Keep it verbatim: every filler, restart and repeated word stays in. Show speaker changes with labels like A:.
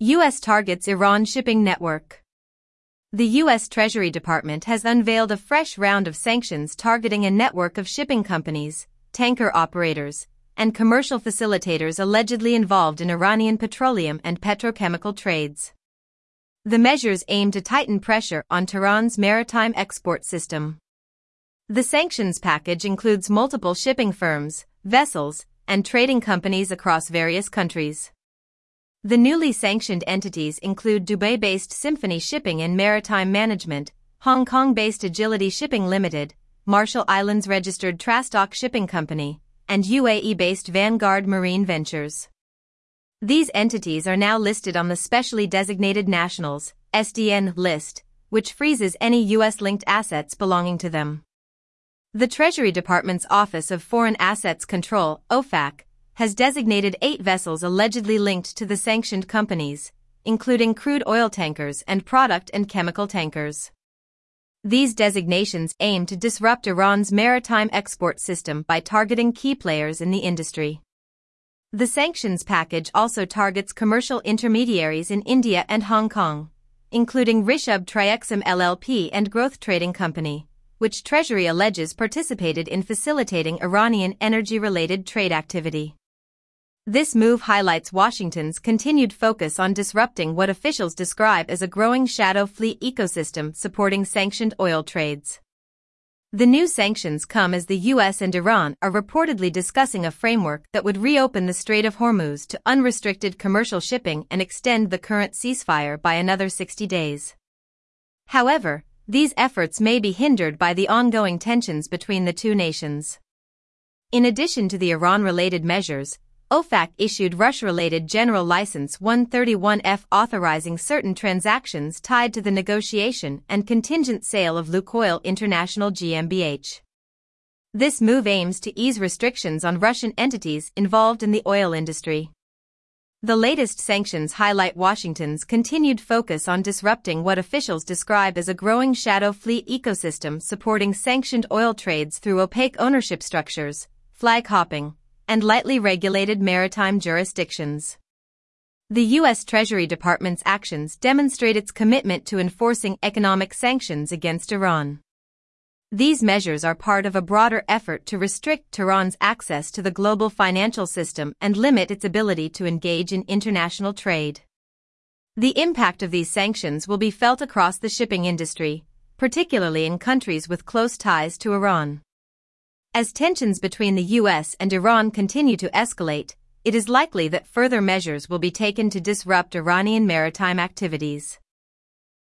A: U S targets Iran shipping network. The U S Treasury Department has unveiled a fresh round of sanctions targeting a network of shipping companies, tanker operators, and commercial facilitators allegedly involved in Iranian petroleum and petrochemical trades. The measures aim to tighten pressure on Tehran's maritime export system. The sanctions package includes multiple shipping firms, vessels, and trading companies across various countries. The newly sanctioned entities include Dubai-based Symphony Shipping and Maritime Management, Hong Kong-based Agility Shipping Limited, Marshall Islands-registered Trastock Shipping Company, and U A E-based Vanguard Marine Ventures. These entities are now listed on the Specially Designated Nationals (S D N) list, which freezes any U S-linked assets belonging to them. The Treasury Department's Office of Foreign Assets Control, O F A C, has designated eight vessels allegedly linked to the sanctioned companies, including crude oil tankers and product and chemical tankers. These designations aim to disrupt Iran's maritime export system by targeting key players in the industry. The sanctions package also targets commercial intermediaries in India and Hong Kong, including Rishab Triexum L L P and Growth Trading Company, which Treasury alleges participated in facilitating Iranian energy-related trade activity. This move highlights Washington's continued focus on disrupting what officials describe as a growing shadow fleet ecosystem supporting sanctioned oil trades. The new sanctions come as the U S and Iran are reportedly discussing a framework that would reopen the Strait of Hormuz to unrestricted commercial shipping and extend the current ceasefire by another sixty days. However, these efforts may be hindered by the ongoing tensions between the two nations. In addition to the Iran-related measures, O F A C issued Russia-related General License one thirty-one F authorizing certain transactions tied to the negotiation and contingent sale of Lukoil International G m B H. This move aims to ease restrictions on Russian entities involved in the oil industry. The latest sanctions highlight Washington's continued focus on disrupting what officials describe as a growing shadow fleet ecosystem supporting sanctioned oil trades through opaque ownership structures, flag hopping, and lightly regulated maritime jurisdictions. The U S Treasury Department's actions demonstrate its commitment to enforcing economic sanctions against Iran. These measures are part of a broader effort to restrict Tehran's access to the global financial system and limit its ability to engage in international trade. The impact of these sanctions will be felt across the shipping industry, particularly in countries with close ties to Iran. As tensions between the U S and Iran continue to escalate, it is likely that further measures will be taken to disrupt Iranian maritime activities.